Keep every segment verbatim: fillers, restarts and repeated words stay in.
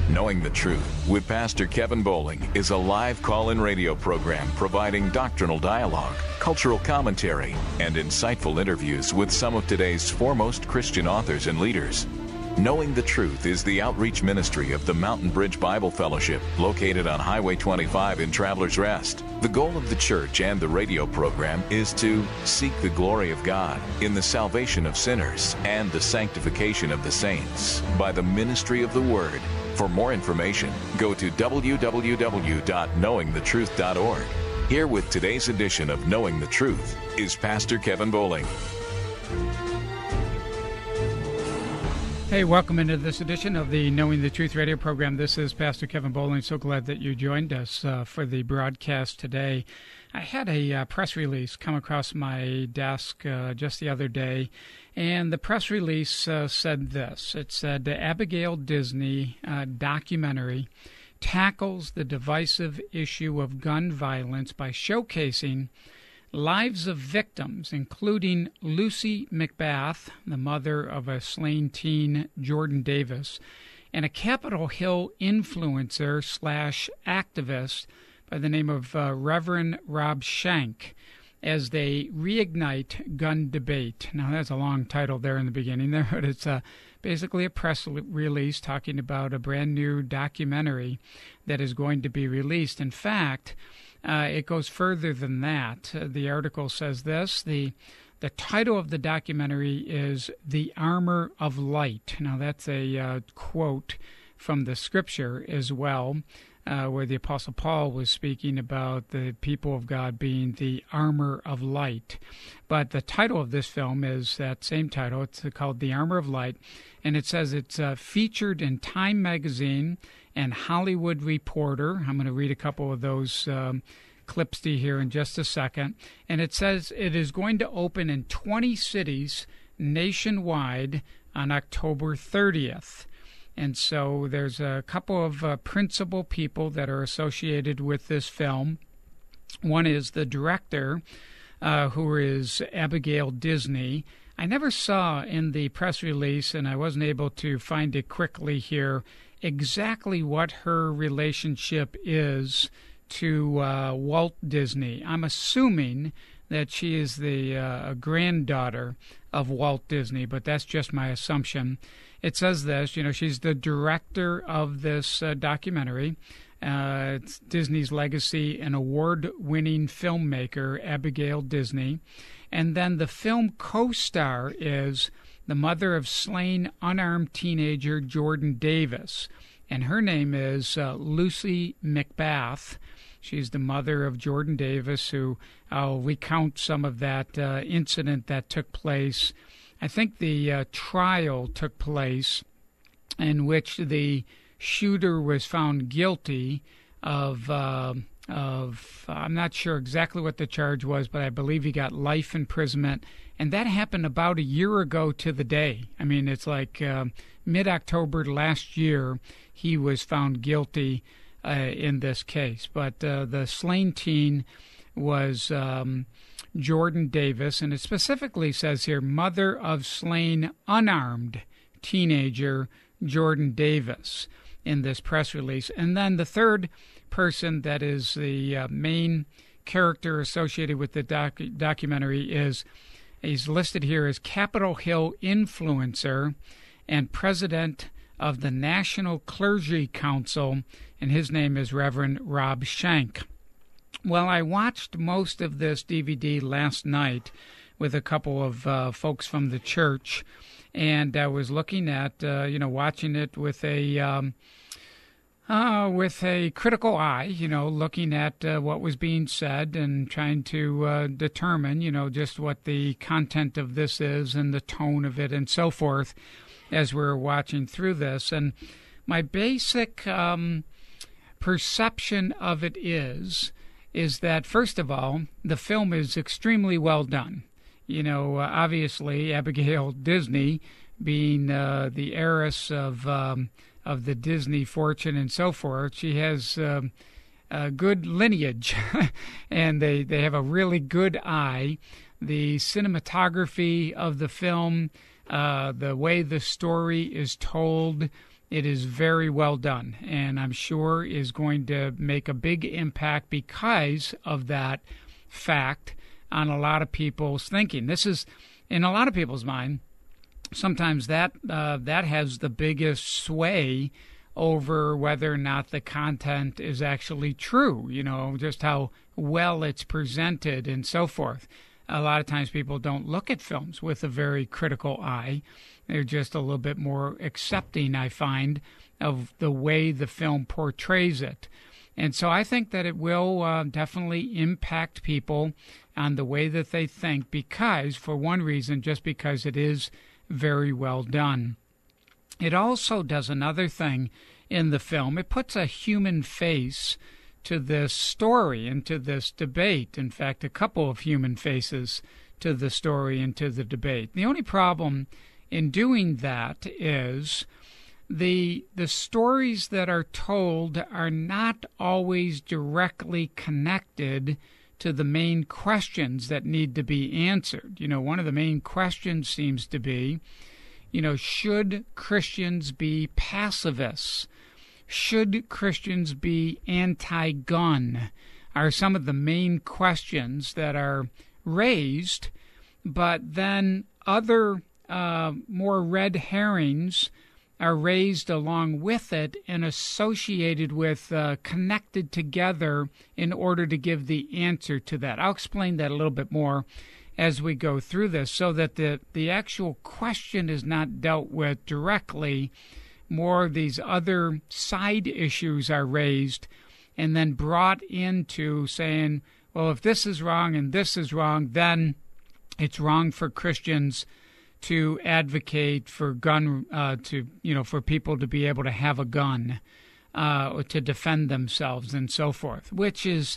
Knowing the Truth with Pastor Kevin Bowling is a live call-in radio program providing doctrinal dialogue, cultural commentary, and insightful interviews with some of today's foremost Christian authors and leaders. Knowing the Truth is the outreach ministry of the Mountain Bridge Bible Fellowship, located on Highway twenty-five in Travelers Rest. The goal of the church and the radio program is to seek the glory of God in the salvation of sinners and the sanctification of the saints by the ministry of the Word. For more information, go to w w w dot knowing the truth dot org. Here with today's edition of Knowing the Truth is Pastor Kevin Bowling. Hey, welcome into this edition of the Knowing the Truth radio program. This is Pastor Kevin Bowling. So glad that you joined us uh, for the broadcast today. I had a uh, press release come across my desk uh, just the other day, and the press release uh, said this. It said, the Abigail Disney uh, documentary tackles the divisive issue of gun violence by showcasing lives of victims, including Lucy McBath, the mother of a slain teen, Jordan Davis, and a Capitol Hill influencer slash activist by the name of uh, Reverend Rob Shank, as they reignite gun debate. Now, that's a long title there in the beginning there, but it's uh, basically a press release talking about a brand new documentary that is going to be released. In fact, uh, it goes further than that. Uh, the article says this, the the title of the documentary is The Armor of Light. Now, that's a uh, quote from the scripture as well, Uh, where the Apostle Paul was speaking about the people of God being the armor of light. But the title of this film is that same title. It's called The Armor of Light, and it says it's uh, featured in Time Magazine and Hollywood Reporter. I'm going to read a couple of those um, clips to you here in just a second. And it says it is going to open in twenty cities nationwide on October thirtieth. And so there's a couple of uh, principal people that are associated with this film. One is the director, uh, who is Abigail Disney. I never saw in the press release, and I wasn't able to find it quickly here, exactly what her relationship is to uh, Walt Disney. I'm assuming that she is the uh, granddaughter of Walt Disney, but that's just my assumption. It says this, you know, she's the director of this uh, documentary. Uh, it's Disney's legacy, an award-winning filmmaker, Abigail Disney. And then the film co-star is the mother of slain unarmed teenager Jordan Davis. And her name is uh, Lucy McBath. She's the mother of Jordan Davis, who I'll recount some of that uh, incident that took place. I think the uh, trial took place in which the shooter was found guilty of, uh, of I'm not sure exactly what the charge was, but I believe he got life imprisonment. And that happened about a year ago to the day. I mean, it's like uh, mid-October last year he was found guilty uh, in this case. But uh, the slain teen was Um, Jordan Davis, and it specifically says here, mother of slain unarmed teenager Jordan Davis in this press release. And then the third person that is the uh, main character associated with the doc- documentary is, he's listed here as Capitol Hill influencer and president of the National Clergy Council, and his name is Reverend Rob Shank. Well, I watched most of this D V D last night with a couple of uh, folks from the church, and I was looking at, uh, you know, watching it with a um, uh, with a critical eye, you know, looking at uh, what was being said and trying to uh, determine, you know, just what the content of this is and the tone of it and so forth as we were watching through this. And my basic um, perception of it is... is that, first of all, the film is extremely well done. You know, uh, obviously, Abigail Disney, being uh, the heiress of um, of the Disney fortune and so forth, she has um, a good lineage, and they, they have a really good eye. The cinematography of the film, uh, the way the story is told, It is very well done, and I'm sure is going to make a big impact because of that fact on a lot of people's thinking. This is, in a lot of people's mind, sometimes that uh, that has the biggest sway over whether or not the content is actually true, you know, just how well it's presented and so forth. A lot of times people don't look at films with a very critical eye. They're just a little bit more accepting, I find, of the way the film portrays it. And so I think that it will uh, definitely impact people on the way that they think because, for one reason, just because it is very well done. It also does another thing in the film. It puts a human face to this story and to this debate. In fact, a couple of human faces to the story and to the debate. The only problem in doing that is the the stories that are told are not always directly connected to the main questions that need to be answered. You know, one of the main questions seems to be, you know, should Christians be pacifists? Should Christians be anti-gun? Are some of the main questions that are raised, but then other uh, more red herrings are raised along with it and associated with, uh, connected together in order to give the answer to that. I'll explain that a little bit more as we go through this so that the, the actual question is not dealt with directly. More of these other side issues are raised and then brought into saying, well, if this is wrong and this is wrong, then it's wrong for Christians to advocate for gun, uh, to you know, for people to be able to have a gun, uh, or to defend themselves and so forth, which is,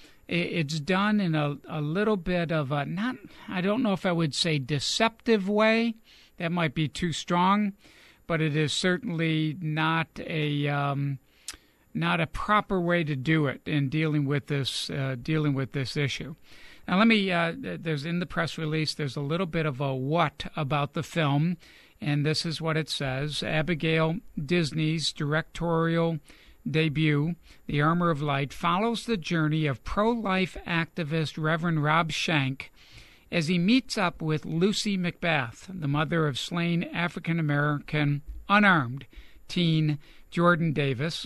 it's done in a, a little bit of a, not, I don't know if I would say deceptive way. That might be too strong, but it is certainly not a, um, not a proper way to do it in dealing with this, uh, dealing with this issue. Now, let me, uh, there's in the press release, there's a little bit of a what about the film, and this is what it says. Abigail Disney's directorial debut, The Armor of Light, follows the journey of pro-life activist Reverend Rob Schenck as he meets up with Lucy McBath, the mother of slain African-American unarmed teen Jordan Davis,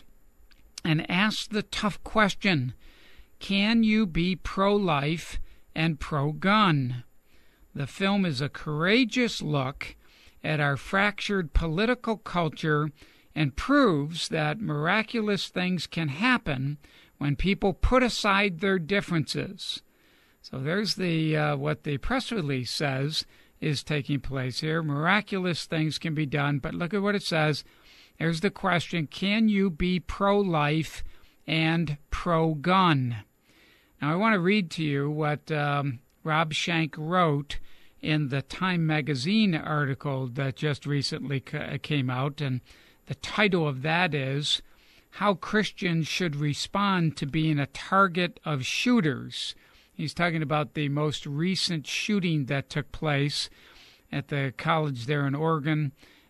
and asks the tough question, can you be pro-life and pro-gun? The film is a courageous look at our fractured political culture and proves that miraculous things can happen when people put aside their differences. So there's the uh, what the press release says is taking place here. Miraculous things can be done, but look at what it says. There's the question, can you be pro-life and pro-gun? Now, I want to read to you what um, Rob Schenck wrote in the Time magazine article that just recently ca- came out, and the title of that is, How Christians Should Respond to Being a Target of Shooters. He's talking about the most recent shooting that took place at the college there in Oregon,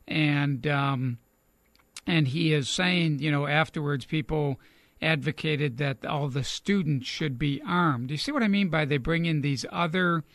and um, and he is saying, you know, afterwards people advocated that all the students should be armed. Do you see what I mean by they bring in these other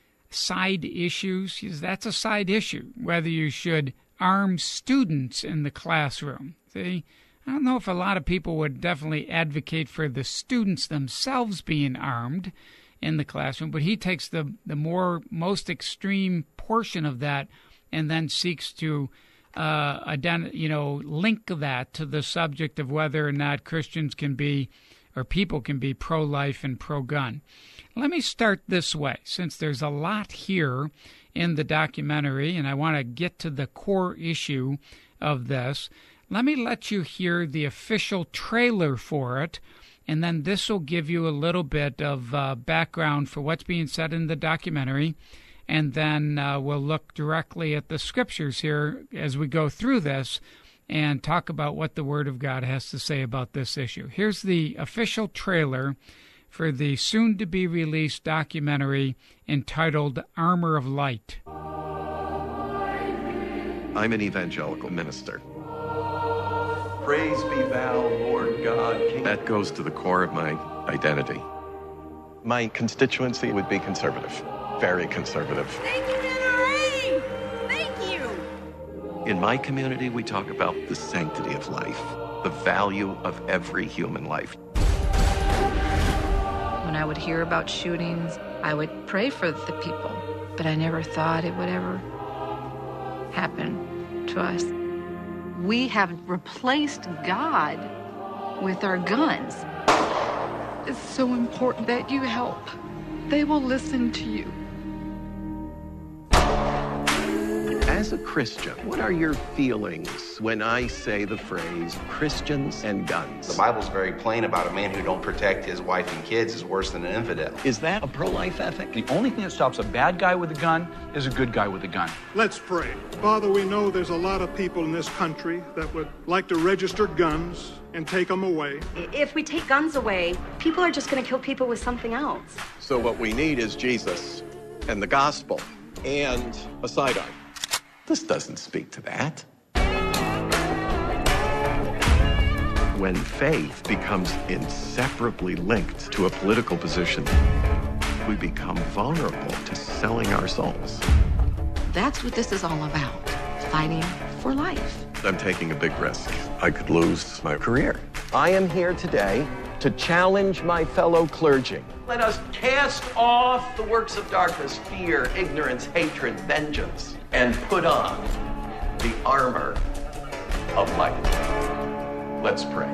side issues? That's a side issue, whether you should arm students in the classroom. See, I don't know if a lot of people would definitely advocate for the students themselves being armed in the classroom, but he takes the, the more most extreme portion of that and then seeks to Uh, ident- you know, link that to the subject of whether or not Christians can be, or people can be pro-life and pro-gun. Let me start this way, since there's a lot here in the documentary, and I want to get to the core issue of this. Let me let you hear the official trailer for it, and then this will give you a little bit of uh, background for what's being said in the documentary. And then uh, we'll look directly at the scriptures here as we go through this and talk about what the Word of God has to say about this issue. Here's the official trailer for the soon-to-be-released documentary entitled Armor of Light. I'm an evangelical minister. Praise be thou, Lord God, King. That goes to the core of my identity. My constituency would be conservative, very conservative. Thank you, N R A! Thank you! In my community, we talk about the sanctity of life, the value of every human life. When I would hear about shootings, I would pray for the people, but I never thought it would ever happen to us. We have replaced God with our guns. It's so important that you help. They will listen to you. As a Christian, what are your feelings when I say the phrase Christians and guns? The Bible's very plain about a man who don't protect his wife and kids is worse than an infidel. Is that a pro-life ethic? The only thing that stops a bad guy with a gun is a good guy with a gun. Let's pray. Father, we know there's a lot of people in this country that would like to register guns and take them away. If we take guns away, people are just going to kill people with something else. So what we need is Jesus and the gospel and a sidearm. This doesn't speak to that. When faith becomes inseparably linked to a political position, we become vulnerable to selling our souls. That's what this is all about, fighting for life. I'm taking a big risk. I could lose my career. I am here today to challenge my fellow clergy. Let us cast off the works of darkness, fear, ignorance, hatred, vengeance, and put on the armor of light. Let's pray.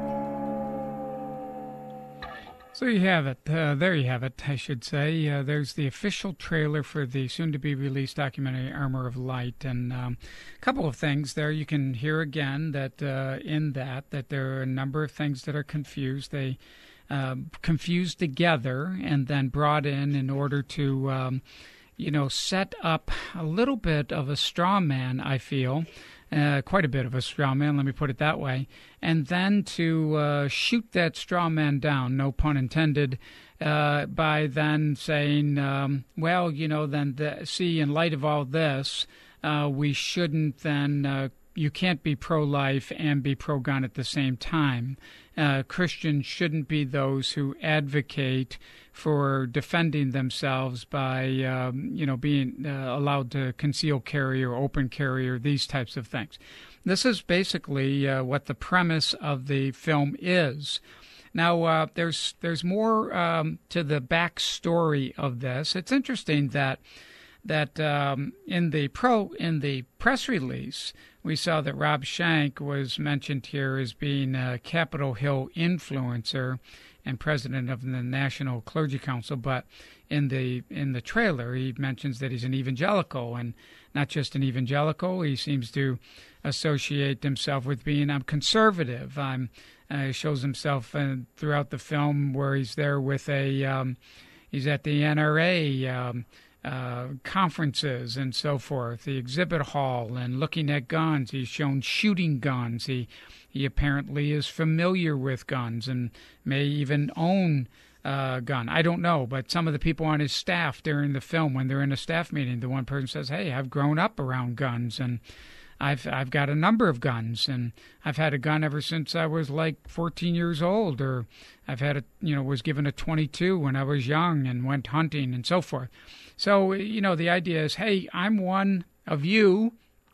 So you have it. Uh, there you have it, I should say. Uh, there's the official trailer for the soon-to-be-released documentary Armor of Light. And um, a couple of things there. You can hear again that uh, in that, that there are a number of things that are confused. They uh, confused together and then brought in in order to, um, you know, set up a little bit of a straw man, I feel. Uh, quite a bit of a straw man, let me put it that way, and then to uh, shoot that straw man down, no pun intended, uh, by then saying, um, well, you know, then the, see, in light of all this, uh, we shouldn't then, uh, you can't be pro-life and be pro-gun at the same time. Uh, Christians shouldn't be those who advocate for defending themselves by, um, you know, being uh, allowed to conceal carry or open carry or these types of things. This is basically uh, what the premise of the film is. Now, uh, there's there's more um, to the backstory of this. It's interesting that that um, in the pro in the press release, we saw that Rob Shank was mentioned here as being a Capitol Hill influencer and president of the National Clergy Council, but in the in the trailer he mentions that he's an evangelical, and not just an evangelical. He seems to associate himself with being I'm conservative. I'm uh, he shows himself uh, throughout the film where he's there with a um, he's at the N R A um, uh, conferences and so forth, the exhibit hall, and looking at guns. He's shown shooting guns. He He apparently is familiar with guns and may even own a gun. I don't know, but some of the people on his staff during the film, when they're in a staff meeting, the one person says, hey, I've grown up around guns, and I've I've got a number of guns, and I've had a gun ever since I was like fourteen years old, or I've had a, you know, was given a twenty-two when I was young and went hunting and so forth. So, you know, the idea is, hey, I'm one of you.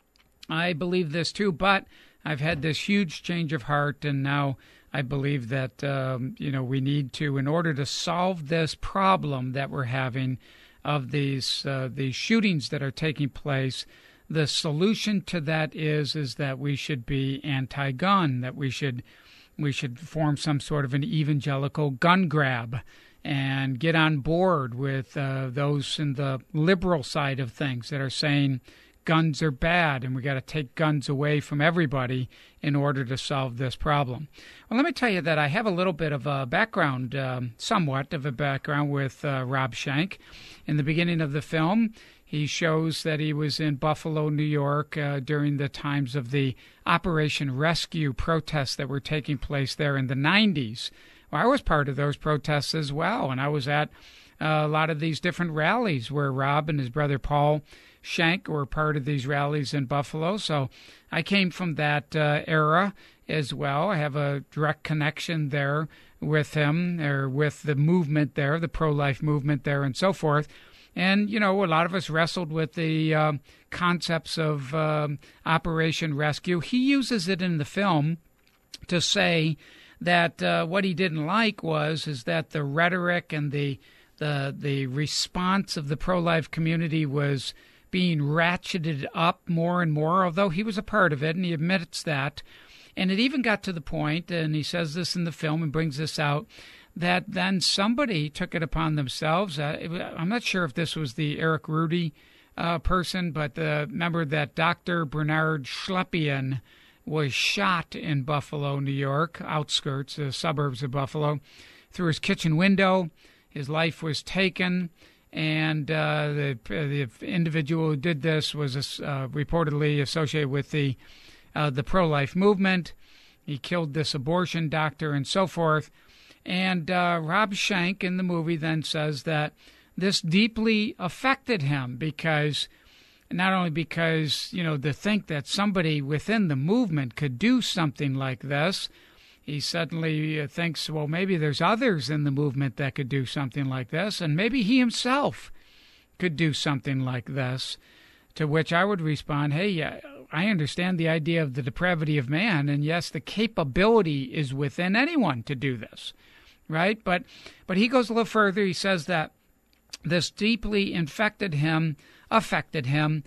I believe this too, but I've had this huge change of heart, and now I believe that, um, you know, we need to, in order to solve this problem that we're having of these uh, these shootings that are taking place, the solution to that is is that we should be anti-gun, that we should we should form some sort of an evangelical gun grab and get on board with uh, those in the liberal side of things that are saying guns are bad and we got to take guns away from everybody in order to solve this problem. Well, let me tell you that I have a little bit of a background, um, somewhat of a background with uh, Rob Shank. In the beginning of the film, he shows that he was in Buffalo, New York uh, during the times of the Operation Rescue protests that were taking place there in the nineties. Well, I was part of those protests as well, and I was at uh, a lot of these different rallies where Rob and his brother Paul Schenck were part of these rallies in Buffalo. So I came from that uh, era as well. I have a direct connection there with him, or with the movement there, the pro-life movement there, and so forth. And, you know, a lot of us wrestled with the uh, concepts of um, Operation Rescue. He uses it in the film to say that uh, what he didn't like was is that the rhetoric and the the the response of the pro-life community was being ratcheted up more and more, although he was a part of it, and he admits that. And it even got to the point, and he says this in the film and brings this out, that then somebody took it upon themselves. Uh, it, I'm not sure if this was the Eric Rudy uh, person, but uh, remember that Doctor Bernard Schleppian was shot in Buffalo, New York, outskirts, the suburbs of Buffalo, through his kitchen window. His life was taken, and uh, the, the individual who did this was uh, reportedly associated with the uh, the pro-life movement. He killed this abortion doctor and so forth. And uh, Rob Schenck in the movie then says that this deeply affected him because, not only because, you know, to think that somebody within the movement could do something like this, he suddenly thinks, well, maybe there's others in the movement that could do something like this, and maybe he himself could do something like this, to which I would respond, hey, I understand the idea of the depravity of man, and yes, the capability is within anyone to do this. Right? But but he goes a little further. He says that this deeply infected him, affected him,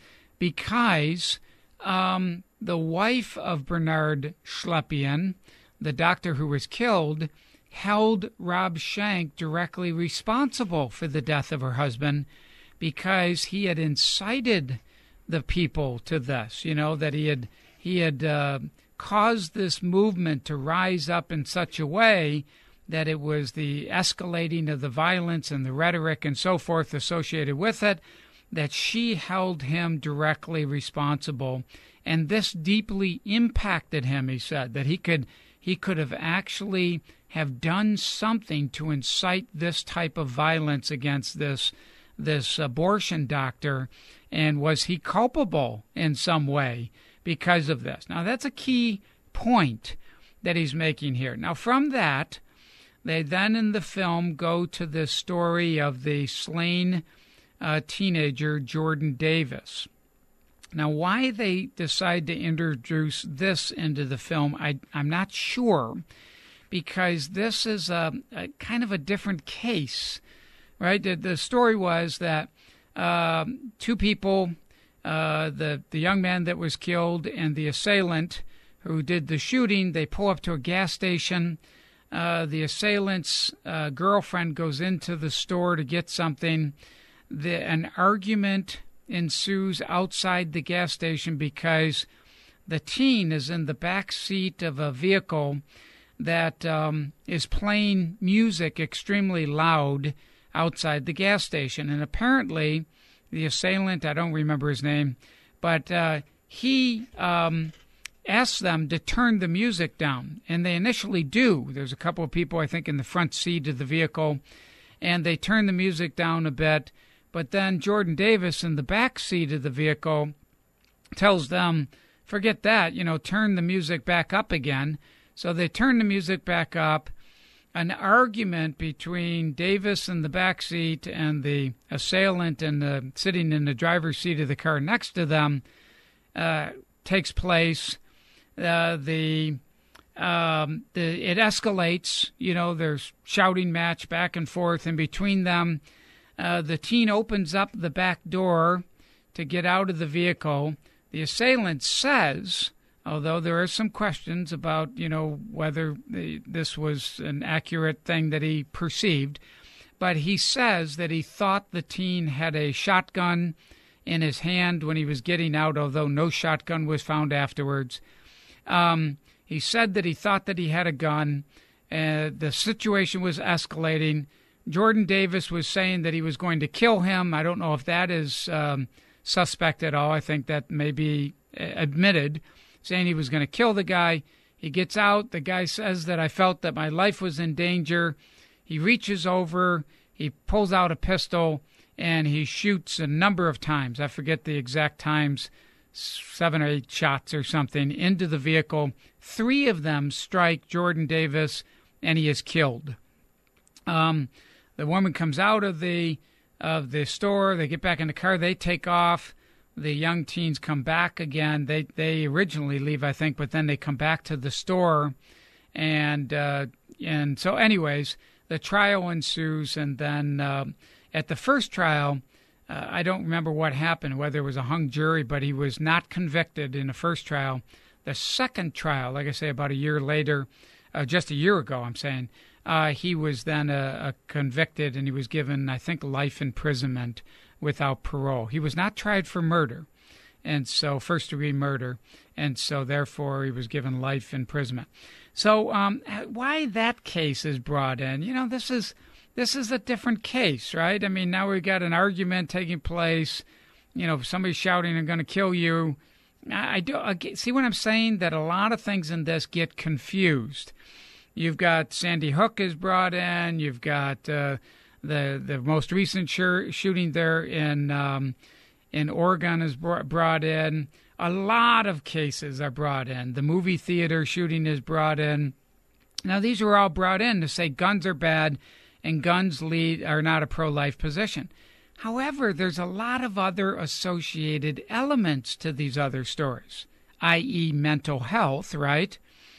because um, the wife of Bernard Schleppian, the doctor who was killed, held Rob Schenck directly responsible for the death of her husband because he had incited the people to this, you know, that he had, he had uh, caused this movement to rise up in such a way that it was the escalating of the violence and the rhetoric and so forth associated with it, that she held him directly responsible. And this deeply impacted him, he said, that he could he could have actually have done something to incite this type of violence against this this abortion doctor, and was he culpable in some way because of this? Now, that's a key point that he's making here. Now, from that, they then in the film go to the story of the slain uh, teenager, Jordan Davis. Now, why they decide to introduce this into the film, I, I'm not sure, because this is a, a kind of a different case, right? The, the story was that uh, two people, uh, the, the young man that was killed and the assailant who did the shooting, they pull up to a gas station. Uh, the assailant's uh, girlfriend goes into the store to get something. The, an argument ensues outside the gas station because the teen is in the back seat of a vehicle that um, is playing music extremely loud outside the gas station. And apparently the assailant, I don't remember his name, but uh, he um, asks them to turn the music down. And they initially do. There's a couple of people, I think, in the front seat of the vehicle, and they turn the music down a bit. But then Jordan Davis in the back seat of the vehicle tells them, forget that, you know, turn the music back up again. So they turn the music back up. An argument between Davis in the back seat and the assailant and the, sitting in the driver's seat of the car next to them uh, takes place. Uh, the, um, the it escalates. You know, there's shouting match back and forth, and between them, Uh, the teen opens up the back door to get out of the vehicle. The assailant says, although there are some questions about, you know, whether the, this was an accurate thing that he perceived, but he says that he thought the teen had a shotgun in his hand when he was getting out, although no shotgun was found afterwards. Um, he said that he thought that he had a gun. Uh, the situation was escalating. Jordan Davis was saying that he was going to kill him. I don't know if that is um, suspect at all. I think that may be admitted, saying he was going to kill the guy. He gets out. The guy says that I felt that my life was in danger. He reaches over. he pulls out a pistol and he shoots a number of times. I forget the exact times, seven or eight shots or something, into the vehicle. Three of them strike Jordan Davis, and he is killed. Um, the woman comes out of the of the store. They get back in the car. They take off. The young teens come back again. They they originally leave, I think, but then they come back to the store, and uh, and so, anyways, the trial ensues. And then uh, at the first trial, uh, I don't remember what happened, whether it was a hung jury, but he was not convicted in the first trial. The second trial, like I say, about a year later, uh, just a year ago, I'm saying, uh, he was then uh, uh, convicted, and he was given, I think, life imprisonment without parole. He was not tried for murder, and so first-degree murder, and so therefore he was given life imprisonment. So um, why that case is brought in? You know, this is this is a different case, right? I mean, now we've got an argument taking place. You know, somebody's shouting, "I'm going to kill you." I, I do I get, see what I'm saying. That a lot of things in this get confused. You've got Sandy Hook is brought in. You've got uh, The the most recent sh- shooting there in um, in Oregon is br- brought in. A lot of cases are brought in. The movie theater shooting is brought in. Now, these were all brought in to say guns are bad and guns lead are not a pro-life position. However, there's a lot of other associated elements to these other stories, that is mental health, right?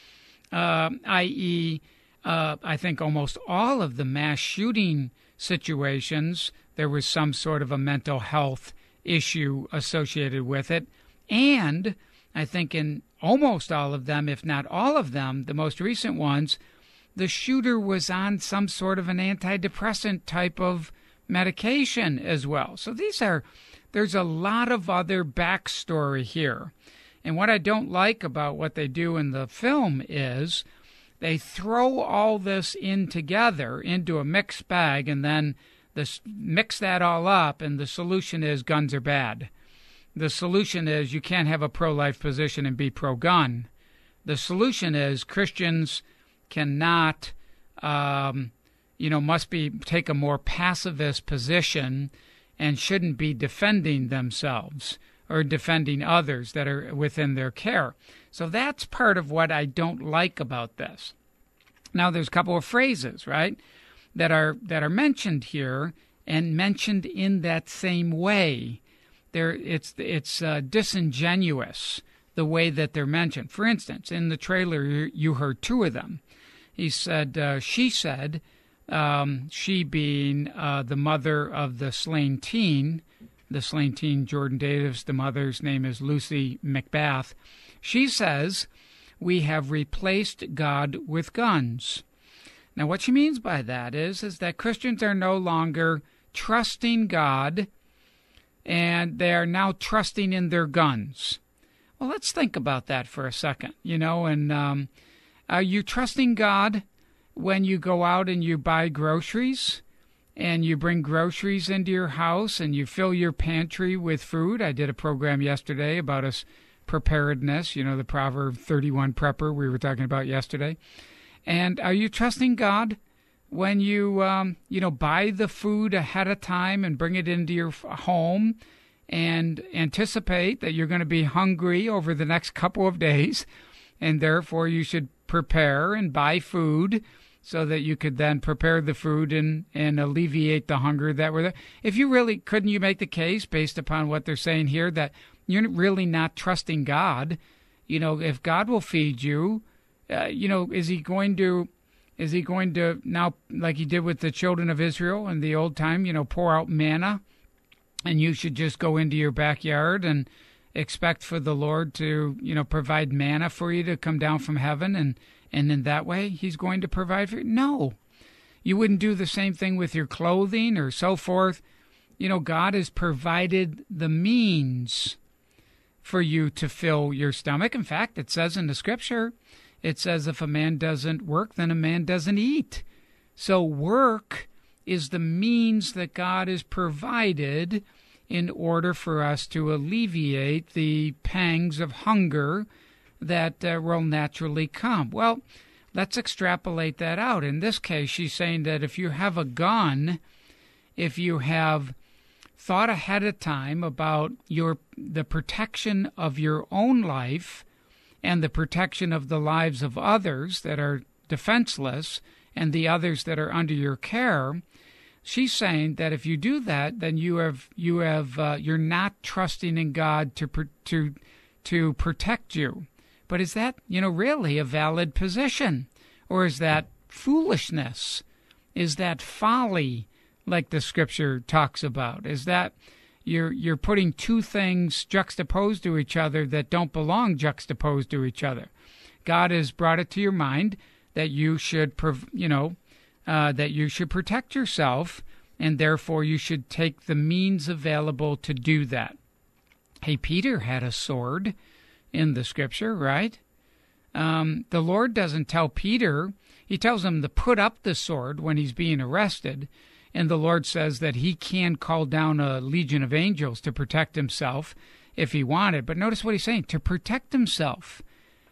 Uh, that is, uh, I think almost all of the mass shooting situations, there was some sort of a mental health issue associated with it. And I think in almost all of them, if not all of them, the most recent ones, the shooter was on some sort of an antidepressant type of medication as well. So these are, there's a lot of other backstory here. And what I don't like about what they do in the film is they throw all this in together into a mixed bag, and then this, mix that all up, and the solution is guns are bad. The solution is you can't have a pro-life position and be pro-gun. The solution is Christians cannot, um, you know, must be take a more pacifist position and shouldn't be defending themselves or defending others that are within their care. So that's part of what I don't like about this. Now, there's a couple of phrases, right, that are that are mentioned here and mentioned in that same way. There, it's it's uh, disingenuous the way that they're mentioned. For instance, in the trailer, you heard two of them. He said, uh, she said, um, she being uh, the mother of the slain teen, the slain teen Jordan Davis, the mother's name is Lucy McBath. She says, we have replaced God with guns. Now, what she means by that is, is that Christians are no longer trusting God, and they are now trusting in their guns. Well, let's think about that for a second, you know, and um, are you trusting God when you go out and you buy groceries and you bring groceries into your house and you fill your pantry with food? I did a program yesterday about us preparedness, you know, the Proverb thirty-one prepper we were talking about yesterday. And are you trusting God when you, um, you know, buy the food ahead of time and bring it into your home and anticipate that you're going to be hungry over the next couple of days, and therefore you should prepare and buy food so that you could then prepare the food and, and alleviate the hunger that were there? If you really, couldn't you make the case based upon what they're saying here that you're really not trusting God? You know, if God will feed you, uh, you know, is he going to, is he going to now, like he did with the children of Israel in the old time, you know, pour out manna, and you should just go into your backyard and expect for the Lord to, you know, provide manna for you to come down from heaven, and, and in that way he's going to provide for you? No. You wouldn't do the same thing with your clothing or so forth. You know, God has provided the means for you to fill your stomach. In fact, it says in the scripture, it says if a man doesn't work, then a man doesn't eat. So work is the means that God has provided in order for us to alleviate the pangs of hunger that uh, will naturally come. Well, let's extrapolate that out. In this case, she's saying that if you have a gun if you have thought ahead of time about your the protection of your own life and the protection of the lives of others that are defenseless and the others that are under your care, she's saying that if you do that, then you have you have uh, you're not trusting in God to to to protect you. But is that, you know, really a valid position, or is that foolishness? Is that folly, like the Scripture talks about? Is that you're you're putting two things juxtaposed to each other that don't belong juxtaposed to each other? God has brought it to your mind that you should, you know, uh, that you should protect yourself, and therefore you should take the means available to do that. Hey, Peter had a sword in the Scripture, right? Um, the Lord doesn't tell Peter. He tells him to put up the sword when he's being arrested, and the Lord says that he can call down a legion of angels to protect himself if he wanted. But notice what he's saying, to protect himself.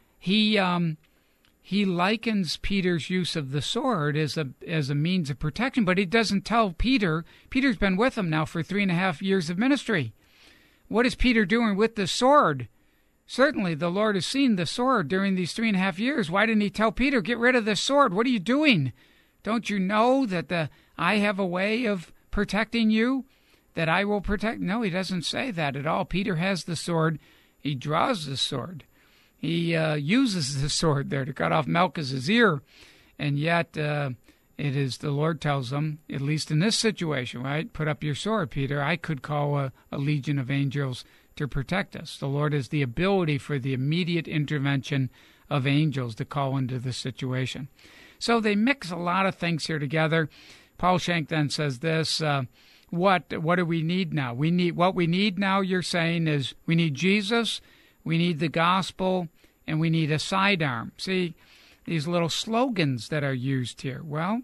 He um, he likens Peter's use of the sword as a as a means of protection, but he doesn't tell Peter. Peter's been with him now for three and a half years of ministry. What is Peter doing with the sword? Certainly the Lord has seen the sword during these three and a half years. Why didn't he tell Peter, get rid of the sword? What are you doing? Don't you know that the I have a way of protecting you, that I will protect? No, he doesn't say that at all. Peter has the sword. He draws the sword. He uh, uses the sword there to cut off Malchus's ear. And yet uh, it is the Lord tells him, at least in this situation, right? Put up your sword, Peter. I could call a, a legion of angels to protect us. The Lord has the ability for the immediate intervention of angels to call into the situation. So they mix a lot of things here together. Paul Shank then says this, uh, what what do we need now? We need what we need now, you're saying, is we need Jesus, we need the gospel, and we need a sidearm. See, these little slogans that are used here. Well,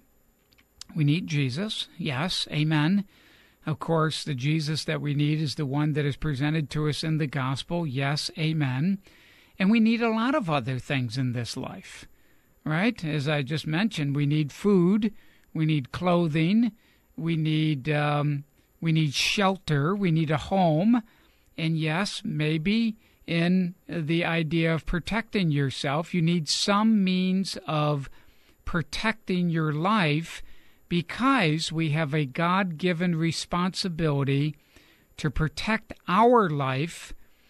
we need Jesus, yes, amen. Of course, the Jesus that we need is the one that is presented to us in the gospel, yes, amen. And we need a lot of other things in this life, right? As I just mentioned, we need food, we need clothing, we need um, we need shelter, we need a home, and yes, maybe in the idea of protecting yourself, you need some means of protecting your life, because we have a God-given responsibility to protect our life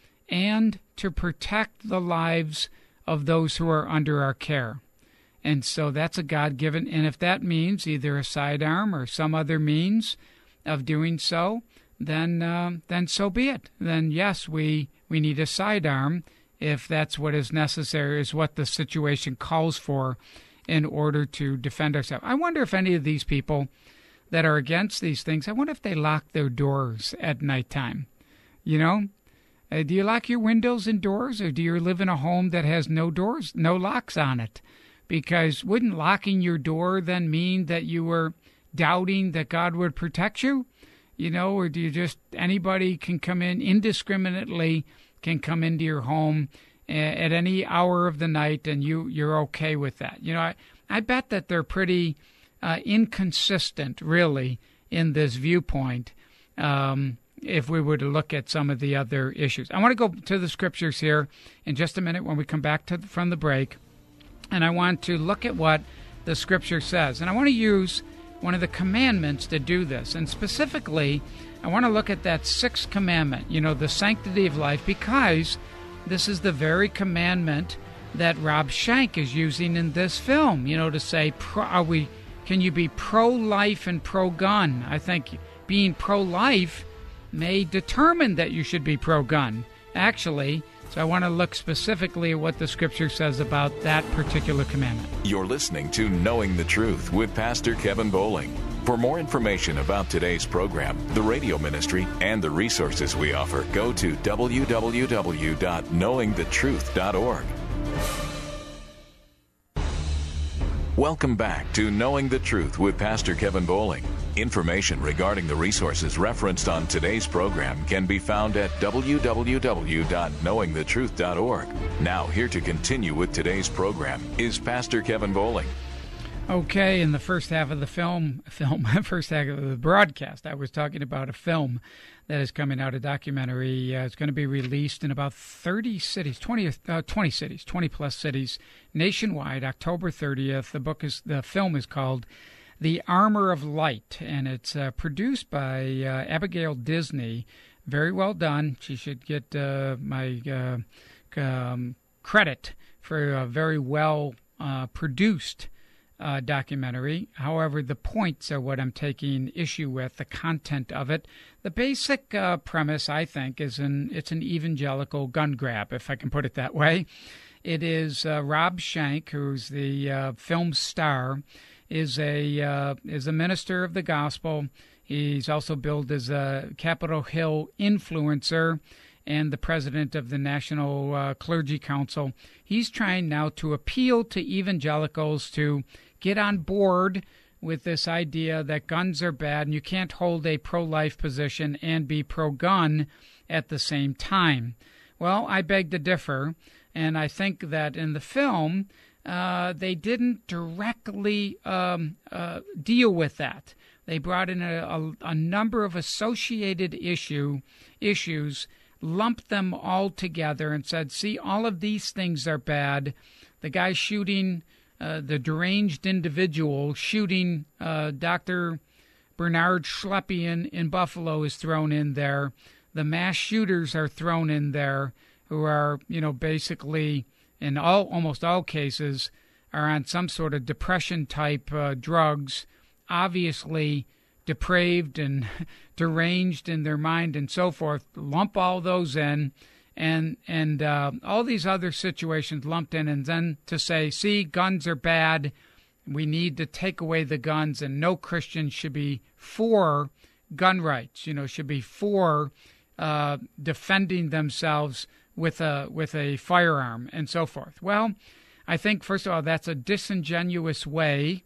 and to protect the lives of those who are under our care. And so that's a God-given, and if that means either a sidearm or some other means of doing so, then uh, then so be it. Then yes, we, we need a sidearm if that's what is necessary, is what the situation calls for in order to defend ourselves. I wonder if any of these people that are against these things, I wonder if they lock their doors at nighttime. You know, uh, do you lock your windows and doors, or do you live in a home that has no doors, no locks on it? Because wouldn't locking your door then mean that you were doubting that God would protect you? You know, or do you just, anybody can come in indiscriminately, can come into your home at any hour of the night, and you, you're okay with that? You know, I, I bet that they're pretty uh, inconsistent, really, in this viewpoint, um, if we were to look at some of the other issues. I want to go to the Scriptures here in just a minute when we come back to the, from the break, and I want to look at what the Scripture says. And I want to use one of the commandments to do this, and specifically, I want to look at that sixth commandment, you know, the sanctity of life, because this is the very commandment that Rob Shank is using in this film, you know, to say, pro, are we, can you be pro-life and pro-gun? I think being pro-life may determine that you should be pro-gun, actually. So I want to look specifically at what the Scripture says about that particular commandment. You're listening to Knowing the Truth with Pastor Kevin Bowling. For more information about today's program, the radio ministry, and the resources we offer, go to w w w dot knowing the truth dot org. Welcome back to Knowing the Truth with Pastor Kevin Bowling. Information regarding the resources referenced on today's program can be found at w w w dot knowing the truth dot org. Now, here to continue with today's program is Pastor Kevin Bowling. Okay, in the first half of the film, film, first half of the broadcast, I was talking about a film that is coming out, a documentary. Uh, it's going to be released in about thirty cities, twenty, uh, twenty cities, twenty plus cities nationwide, October thirtieth. The book is, the film is called The Armor of Light, and it's uh, produced by uh, Abigail Disney. Very well done. She should get uh, my uh, um, credit for a very well uh, produced Uh, documentary. However, the points are what I'm taking issue with, the content of it. The basic uh, premise, I think, is an it's an evangelical gun grab, if I can put it that way. It is uh, Rob Schenck, who's the uh, film star, is a uh, is a minister of the gospel. He's also billed as a Capitol Hill influencer and the president of the National uh, Clergy Council. He's trying now to appeal to evangelicals to get on board with this idea that guns are bad and you can't hold a pro-life position and be pro-gun at the same time. Well, I beg to differ, and I think that in the film, uh, they didn't directly um, uh, deal with that. They brought in a, a, a number of associated issue issues, lumped them all together and said, see, all of these things are bad. The guy shooting, uh, the deranged individual shooting uh, Doctor Bernard Schleppian in Buffalo is thrown in there. The mass shooters are thrown in there, who are, you know, basically, in all almost all cases, are on some sort of depression-type uh, drugs, obviously depraved and deranged in their mind and so forth. Lump all those in, and and uh, all these other situations lumped in, and then to say, see, guns are bad, we need to take away the guns, and no Christian should be for gun rights, you know, should be for uh, defending themselves with a with a firearm and so forth. Well, I think, first of all, that's a disingenuous way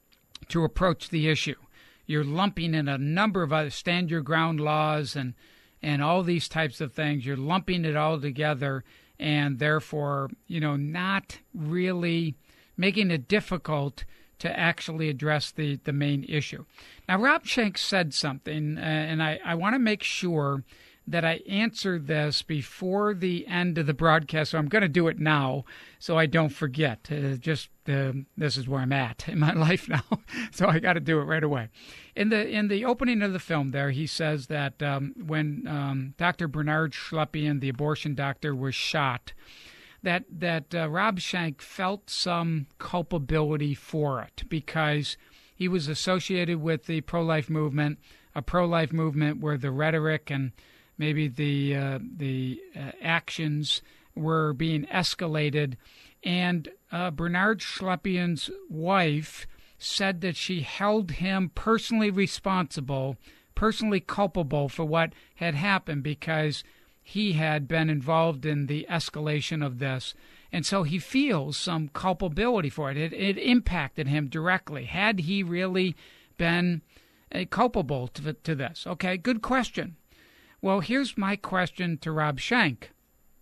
to approach the issue. You're lumping in a number of other stand your ground laws and and all these types of things. You're lumping it all together, and therefore, you know, not really making it difficult to actually address the, the main issue. Now, Rob Schenck said something, uh, and I, I want to make sure that I answer this before the end of the broadcast, so I'm going to do it now so I don't forget. Uh, just uh, this is where I'm at in my life now, so I got to do it right away. In the in the opening of the film there, he says that um, when um, Doctor Bernard Schleppian, the abortion doctor, was shot, that, that uh, Rob Schenck felt some culpability for it because he was associated with the pro-life movement, a pro-life movement where the rhetoric and maybe the uh, the uh, actions were being escalated, and uh, Bernard Schleppian's wife said that she held him personally responsible, personally culpable for what had happened because he had been involved in the escalation of this, and so he feels some culpability for it. It, it impacted him directly. Had he really been uh, culpable to, to this? Okay, good question. Well, here's my question to Rob Schenck.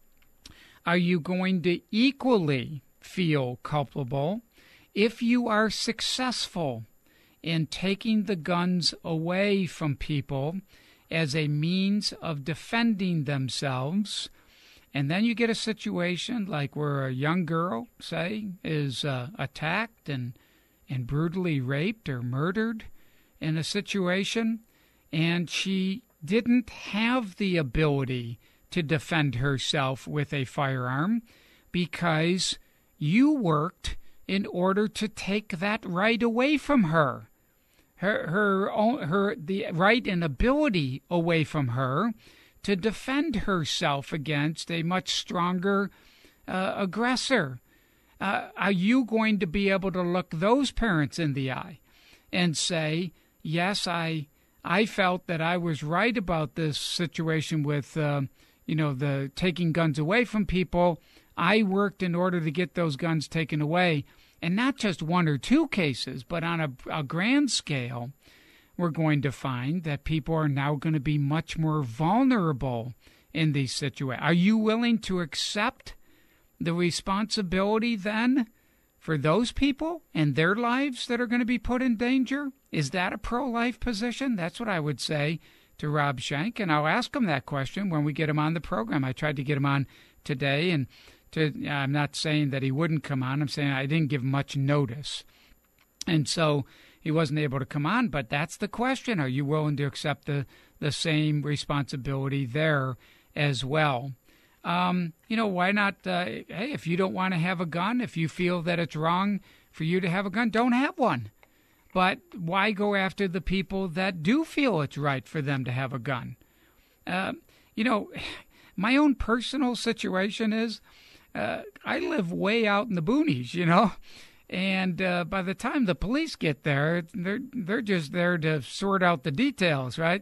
Are you going to equally feel culpable if you are successful in taking the guns away from people as a means of defending themselves, and then you get a situation like where a young girl, say, is uh, attacked and, and brutally raped or murdered in a situation, and she didn't have the ability to defend herself with a firearm because you worked in order to take that right away from her. Her, her, own, her, the right and ability away from her to defend herself against a much stronger uh, aggressor. Uh, are you going to be able to look those parents in the eye and say, yes, I... I felt that I was right about this situation with, uh, you know, the taking guns away from people. I worked in order to get those guns taken away. And not just one or two cases, but on a, a grand scale, we're going to find that people are now going to be much more vulnerable in these situations. Are you willing to accept the responsibility then for those people and their lives that are going to be put in danger? Is that a pro-life position? That's what I would say to Rob Schenck, and I'll ask him that question when we get him on the program. I tried to get him on today, and to, I'm not saying that he wouldn't come on. I'm saying I didn't give much notice. And so he wasn't able to come on, but that's the question. Are you willing to accept the, the same responsibility there as well? Um, you know, why not, uh, hey, if you don't want to have a gun, if you feel that it's wrong for you to have a gun, don't have one. But why go after the people that do feel it's right for them to have a gun? Uh, you know, my own personal situation is uh, I live way out in the boonies, you know, and uh, by the time the police get there, they're they're just there to sort out the details, right?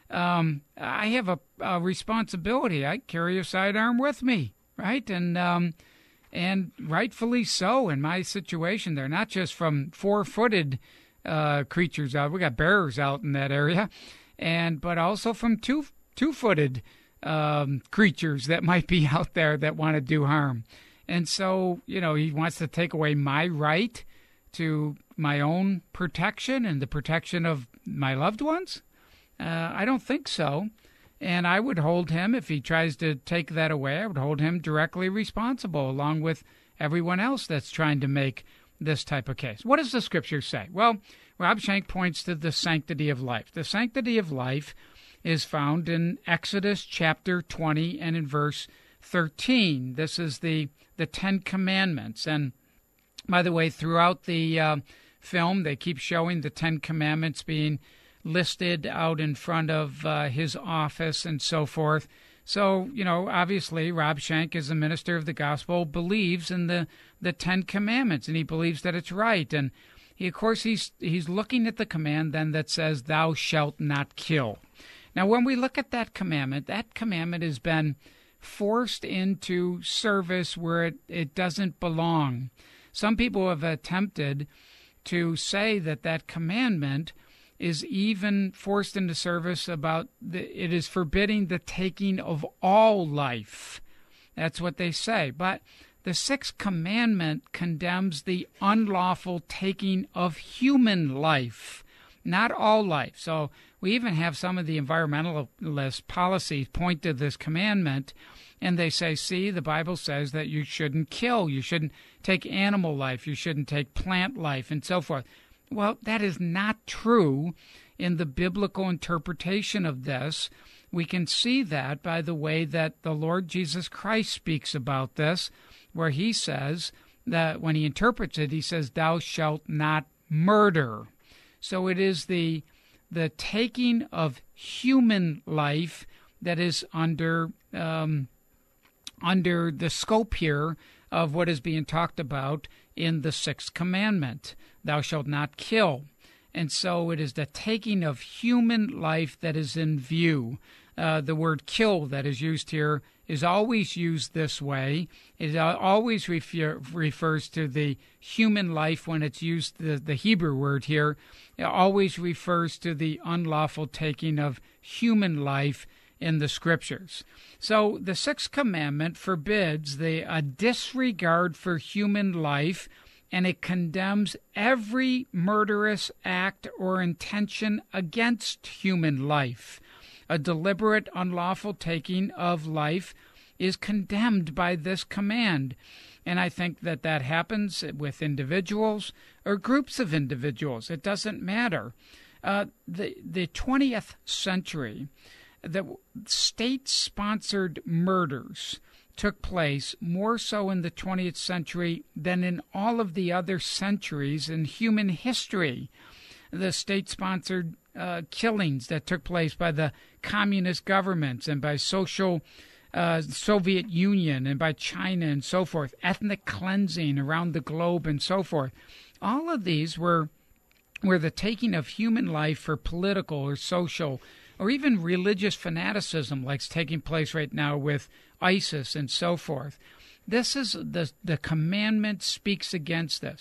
Um, I have a, a responsibility. I carry a sidearm with me, right? And um, and rightfully so in my situation. They're not just from four-footed uh, creatures out. We got bears out in that area, and but also from two two-footed um, creatures that might be out there that want to do harm. And so, you know, he wants to take away my right to my own protection and the protection of my loved ones. Uh, I don't think so. And I would hold him, if he tries to take that away, I would hold him directly responsible along with everyone else that's trying to make this type of case. What does the Scripture say? Well, Rob Schenck points to the sanctity of life. The sanctity of life is found in Exodus chapter twenty and in verse thirteen. This is the, the Ten Commandments. And by the way, throughout the uh, film, they keep showing the Ten Commandments being listed out in front of uh, his office and so forth. So, you know, obviously, Rob Schenck, as a minister of the gospel, believes in the, the Ten Commandments, and he believes that it's right. And, he, of course, he's he's looking at the command then that says, thou shalt not kill. Now, when we look at that commandment, that commandment has been forced into service where it, it doesn't belong. Some people have attempted to say that that commandment is even forced into service about the, it is forbidding the taking of all life. That's what they say. But the sixth commandment condemns the unlawful taking of human life, not all life. So we even have some of the environmentalist policies point to this commandment, and they say, see, the Bible says that you shouldn't kill, you shouldn't take animal life, you shouldn't take plant life, and so forth. Well, that is not true in the biblical interpretation of this. We can see that by the way that the Lord Jesus Christ speaks about this, where he says that when he interprets it, he says, thou shalt not murder. So it is the the taking of human life that is under um, under the scope here of what is being talked about in the sixth commandment, thou shalt not kill. And so it is the taking of human life that is in view. Uh, the word kill that is used here is always used this way. It always refer, refers to the human life when it's used, the, the Hebrew word here. It always refers to the unlawful taking of human life in the Scriptures. So the sixth commandment forbids the a disregard for human life, and it condemns every murderous act or intention against human life. A deliberate, unlawful taking of life is condemned by this command. And I think that that happens with individuals or groups of individuals. It doesn't matter. Uh, the, the twentieth century, the state-sponsored murders took place more so in the twentieth century than in all of the other centuries in human history. The state-sponsored uh, killings that took place by the communist governments and by social uh, Soviet Union and by China and so forth, ethnic cleansing around the globe and so forth. All of these were, were the taking of human life for political or social or even religious fanaticism like's taking place right now with ISIS and so forth. This is the the commandment speaks against this.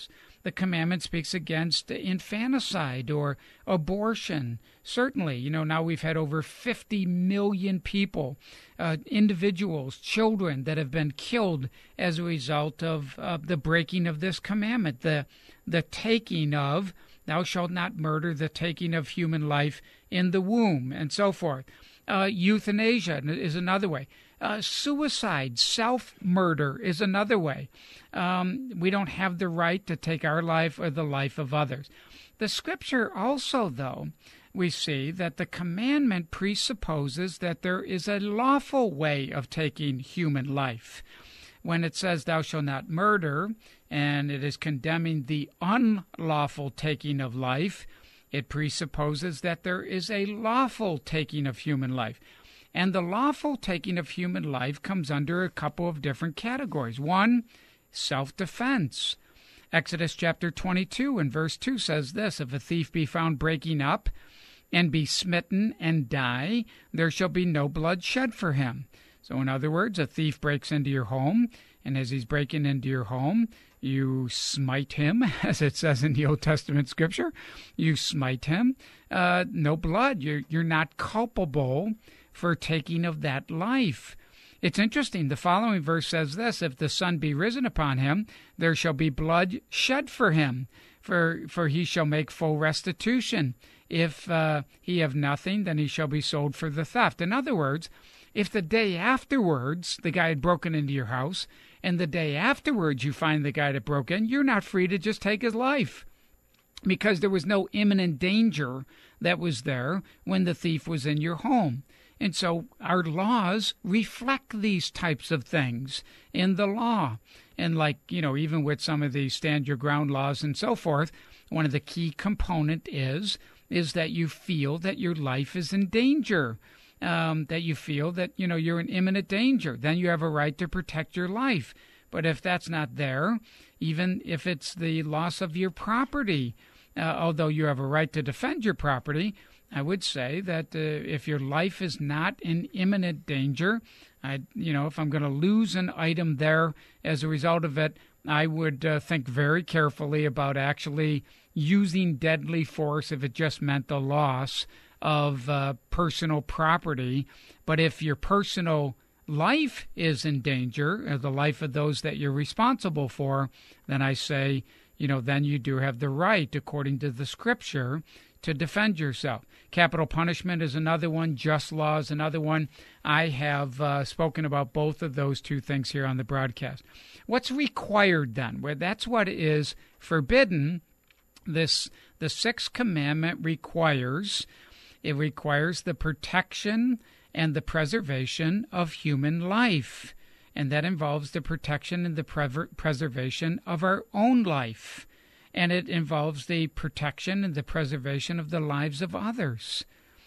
The commandment speaks against infanticide or abortion. Certainly, you know, now we've had over fifty million people, uh, individuals, children that have been killed as a result of uh, the breaking of this commandment, the the taking of, thou shalt not murder, the taking of human life in the womb, and so forth. Uh, euthanasia is another way. Uh, suicide, self-murder is another way. Um, we don't have the right to take our life or the life of others. The Scripture also, though, we see that the commandment presupposes that there is a lawful way of taking human life. When it says, thou shalt not murder, and it is condemning the unlawful taking of life, it presupposes that there is a lawful taking of human life. And the lawful taking of human life comes under a couple of different categories. One, self-defense. Exodus chapter twenty-two and verse two says this, if a thief be found breaking up and be smitten and die, there shall be no blood shed for him. So in other words, a thief breaks into your home, and as he's breaking into your home, you smite him, as it says in the Old Testament Scripture. You smite him. Uh, no blood. You're, you're not culpable for taking of that life. It's interesting. The following verse says this, if the sun be risen upon him, there shall be blood shed for him, for, for he shall make full restitution. If uh, he have nothing, then he shall be sold for the theft. In other words, if the day afterwards the guy had broken into your house, and the day afterwards you find the guy that broke in, you're not free to just take his life, because there was no imminent danger that was there when the thief was in your home. And so our laws reflect these types of things in the law. And like, you know, even with some of the stand your ground laws and so forth, one of the key component is, is that you feel that your life is in danger, um, that you feel that, you know, you're in imminent danger. Then you have a right to protect your life. But if that's not there, even if it's the loss of your property, uh, although you have a right to defend your property, I would say that uh, if your life is not in imminent danger, I, you know, if I'm going to lose an item there as a result of it, I would uh, think very carefully about actually using deadly force if it just meant the loss of uh, personal property. But if your personal life is in danger, or the life of those that you're responsible for, then I say, you know, then you do have the right, according to the Scripture, to defend yourself. Capital punishment is another one. Just law is another one. I have uh, spoken about both of those two things here on the broadcast. What's required then? Well, that's what is forbidden. This the sixth commandment requires. It requires the protection and the preservation of human life. And that involves the protection and the pre- preservation of our own life. And it involves the protection and the preservation of the lives of others.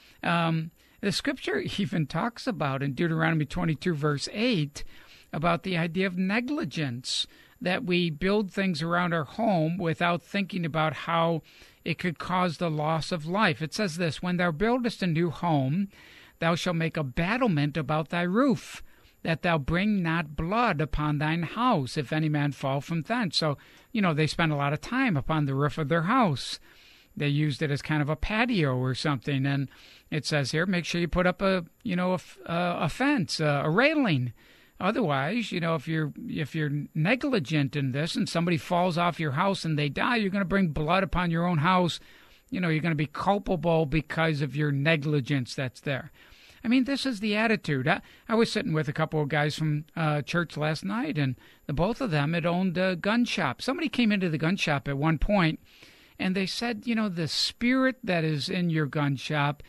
Um, the Scripture even talks about, in Deuteronomy twenty-two, verse eight, about the idea of negligence, that we build things around our home without thinking about how it could cause the loss of life. It says this, when thou buildest a new home, thou shalt make a battlement about thy roof, that thou bring not blood upon thine house, if any man fall from thence. So, you know, they spent a lot of time upon the roof of their house. They used it as kind of a patio or something. And it says here, make sure you put up a, you know, a, a fence, a, a railing. Otherwise, you know, if you're if you're negligent in this and somebody falls off your house and they die, you're going to bring blood upon your own house. You know, you're going to be culpable because of your negligence that's there. I mean, this is the attitude. I, I was sitting with a couple of guys from uh, church last night, and the both of them had owned a gun shop. Somebody came into the gun shop at one point, and they said, you know, the spirit that is in your gun shop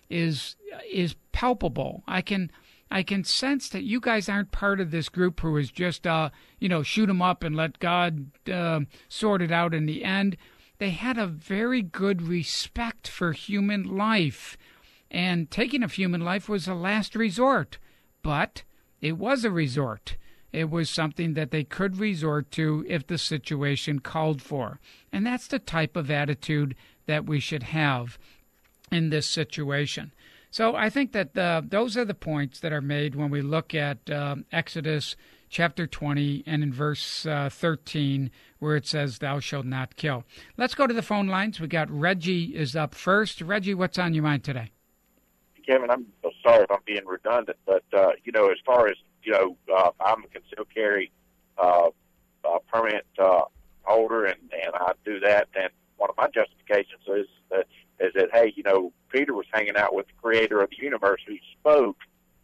is is palpable. I can I can sense that you guys aren't part of this group who is just, uh, you know, shoot them up and let God uh, sort it out in the end. They had a very good respect for human life. And taking of human life was a last resort, but it was a resort. It was something that they could resort to if the situation called for. And that's the type of attitude that we should have in this situation. So I think that uh, those are the points that are made when we look at uh, Exodus chapter twenty, and in verse uh, thirteen, where it says, thou shalt not kill. Let's go to the phone lines. We got Reggie is up first. Reggie, what's on your mind today? Kevin, I'm so sorry if I'm being redundant, but, uh, you know, as far as, you know, uh, I'm a concealed carry uh, uh, permit uh, holder, and, and I do that, and one of my justifications is that, is that, hey, you know, Peter was hanging out with the creator of the universe who spoke,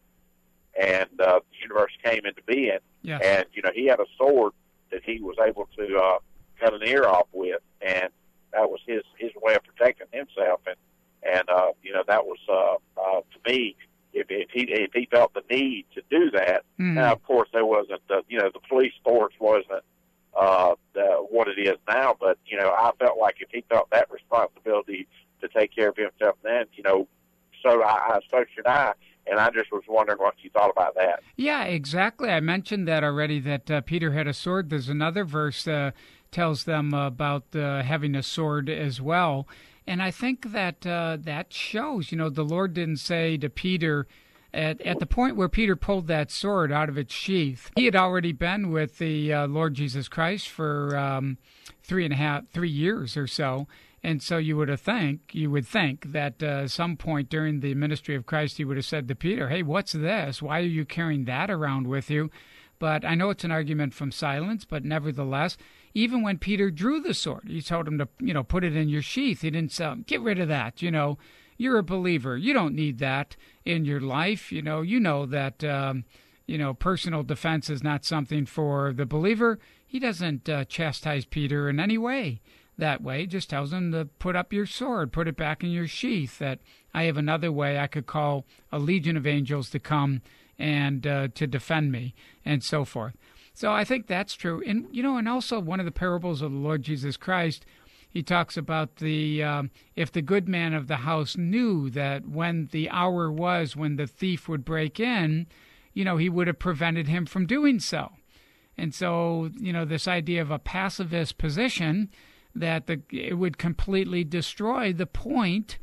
and uh, the universe came into being, yes. and, you know, he had a sword that he was able to uh, cut an ear off with, and that was his, his way of protecting himself, and And, uh, you know, that was, uh, uh, to me, if, if he if he felt the need to do that, mm-hmm. Now, of course, there wasn't, the, you know, the police force wasn't uh, the, what it is now, but, you know, I felt like if he felt that responsibility to take care of himself then, you know, so, I, so should I, and I just was wondering what you thought about that. Yeah, exactly. I mentioned that already, that uh, Peter had a sword. There's another verse uh, tells them about uh, having a sword as well. And I think that uh, that shows, you know, the Lord didn't say to Peter, at, at the point where Peter pulled that sword out of its sheath, he had already been with the uh, Lord Jesus Christ for um, three and a half, three years or so. And so you would have think, you would think that uh, some point during the ministry of Christ, he would have said to Peter, hey, what's this? Why are you carrying that around with you? But I know it's an argument from silence, but nevertheless, even when Peter drew the sword, he told him to, you know, put it in your sheath. He didn't say, get rid of that. You know, you're a believer. You don't need that in your life. You know, you know that, um, you know, personal defense is not something for the believer. He doesn't uh, chastise Peter in any way that way. He just tells him to put up your sword, put it back in your sheath, that I have another way I could call a legion of angels to come and uh, to defend me, and so forth. So I think that's true. And, you know, and also one of the parables of the Lord Jesus Christ, he talks about the, um, if the good man of the house knew that when the hour was when the thief would break in, you know, he would have prevented him from doing so. And so, you know, this idea of a pacifist position, that the, it would completely destroy the point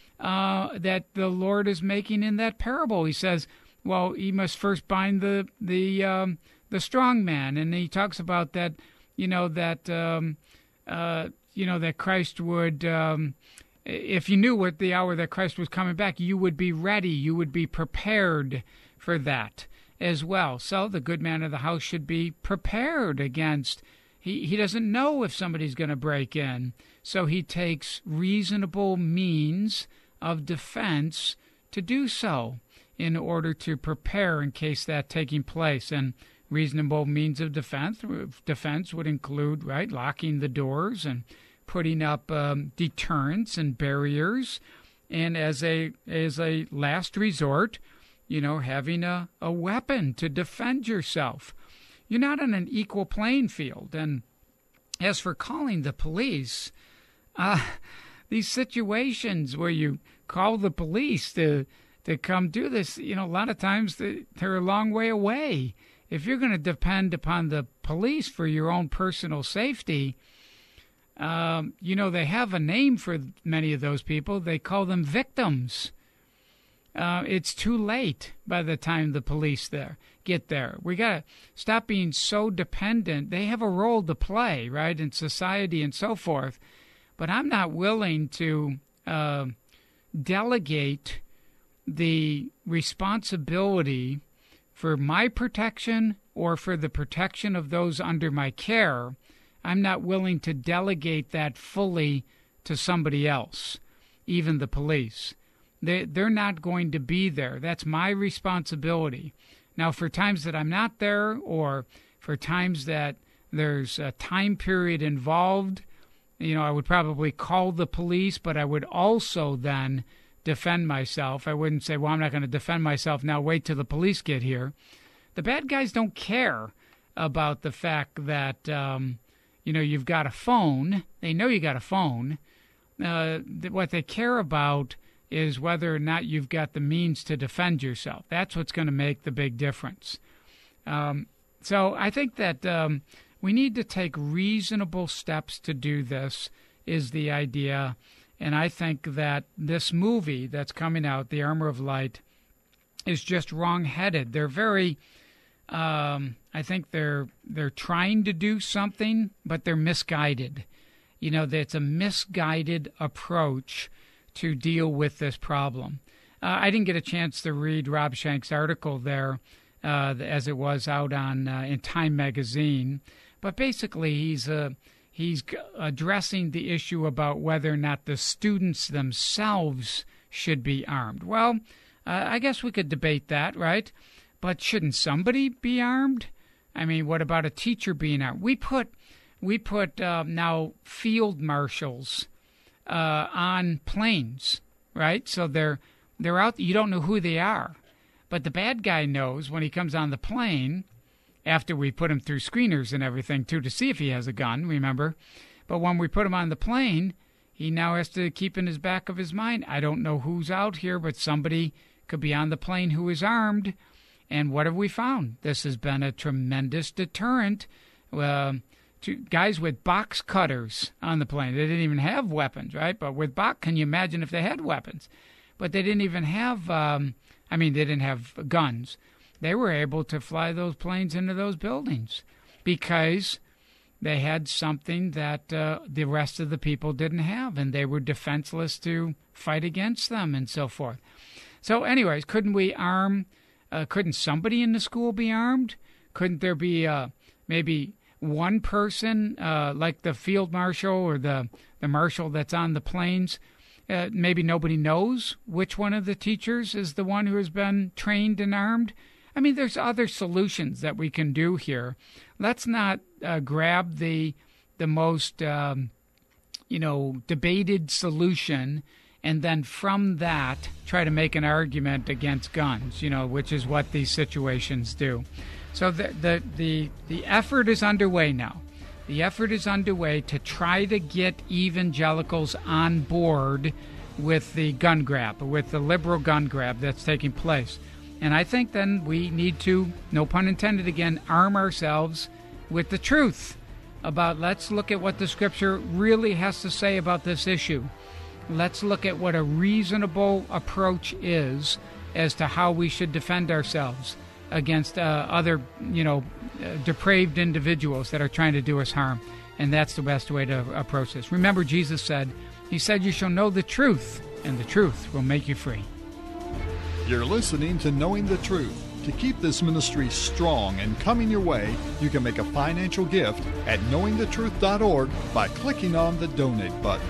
uh, that the Lord is making in that parable. He says, well, he must first bind the the um, the strong man, and he talks about that, you know, that um, uh, you know that Christ would, um, if you knew what the hour that Christ was coming back, you would be ready, you would be prepared for that as well. So the good man of the house should be prepared against. He he doesn't know if somebody's going to break in, so he takes reasonable means of defense to do so, in order to prepare in case that taking place. And reasonable means of defense defense would include, right, locking the doors and putting up um, deterrents and barriers, and as a as a last resort, you know, having a, a weapon to defend yourself. You're not on an equal playing field. And as for calling the police, uh, these situations where you call the police to to come do this, you know, a lot of times they're a long way away. If you're going to depend upon the police for your own personal safety, um, you know, they have a name for many of those people. They call them victims. Uh, it's too late by the time the police there get there. We got to stop being so dependent. They have a role to play, right, in society and so forth. But I'm not willing to uh, delegate the responsibility for my protection or for the protection of those under my care. I'm not willing to delegate that fully to somebody else, even the police. They, they're not going to be there. That's my responsibility. Now, for times that I'm not there, or for times that there's a time period involved, you know, I would probably call the police, but I would also then defend myself. I wouldn't say, well, I'm not going to defend myself now, wait till the police get here. The bad guys don't care about the fact that, um, you know, you've got a phone. They know you got a phone. Uh, th- what they care about is whether or not you've got the means to defend yourself. That's what's going to make the big difference. Um, so I think that um, we need to take reasonable steps to do this, is the idea. And I think that this movie that's coming out, The Armor of Light, is just wrong-headed. They're very, um, I think they're they're trying to do something, but they're misguided. You know, it's a misguided approach to deal with this problem. Uh, I didn't get a chance to read Rob Shank's article there, uh, as it was out on uh, in Time magazine, but basically he's uh, he's addressing the issue about whether or not the students themselves should be armed. Well, uh, I guess we could debate that, right? But shouldn't somebody be armed? I mean, what about a teacher being armed? We put we put uh, now field marshals uh, on planes, right? So they're they're out. You don't know who they are, but the bad guy knows when he comes on the plane. After we put him through screeners and everything too to see if he has a gun. Remember, but when we put him on the plane, he now has to keep in his back of his mind, I don't know who's out here, but somebody could be on the plane who is armed. And what have we found? This has been a tremendous deterrent uh, to guys with box cutters on the plane. They didn't even have weapons, right? But with box, can you imagine if they had weapons? But they didn't even have, um, I mean, they didn't have guns. They were able to fly those planes into those buildings because they had something that uh, the rest of the people didn't have, and they were defenseless to fight against them and so forth. So anyways, couldn't we arm, uh, couldn't somebody in the school be armed? Couldn't there be uh, maybe one person, uh, like the field marshal or the, the marshal that's on the planes? Uh, maybe nobody knows which one of the teachers is the one who has been trained and armed. I mean, there's other solutions that we can do here. Let's not uh, grab the the most, um, you know, debated solution and then from that try to make an argument against guns, you know, which is what these situations do. So the the the, the effort is underway now. The effort is underway to try to get evangelicals on board with the gun grab, with the liberal gun grab that's taking place. And I think then we need to, no pun intended again, arm ourselves with the truth about, let's look at what the Scripture really has to say about this issue. Let's look at what a reasonable approach is as to how we should defend ourselves against uh, other, you know, uh, depraved individuals that are trying to do us harm. And that's the best way to approach this. Remember, Jesus said, he said, you shall know the truth, and the truth will make you free. You're listening to Knowing the Truth. To keep this ministry strong and coming your way, you can make a financial gift at knowing the truth dot org by clicking on the donate button.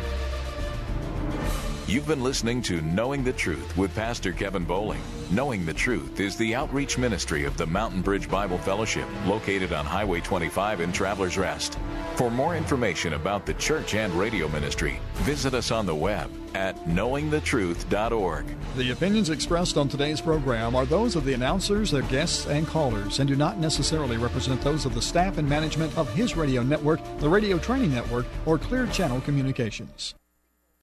You've been listening to Knowing the Truth with Pastor Kevin Bowling. Knowing the Truth is the outreach ministry of the Mountain Bridge Bible Fellowship, located on Highway twenty-five in Travelers Rest. For more information about the church and radio ministry, visit us on the web at knowing the truth dot org. The opinions expressed on today's program are those of the announcers, their guests, and callers, and do not necessarily represent those of the staff and management of His Radio Network, the Radio Training Network, or Clear Channel Communications.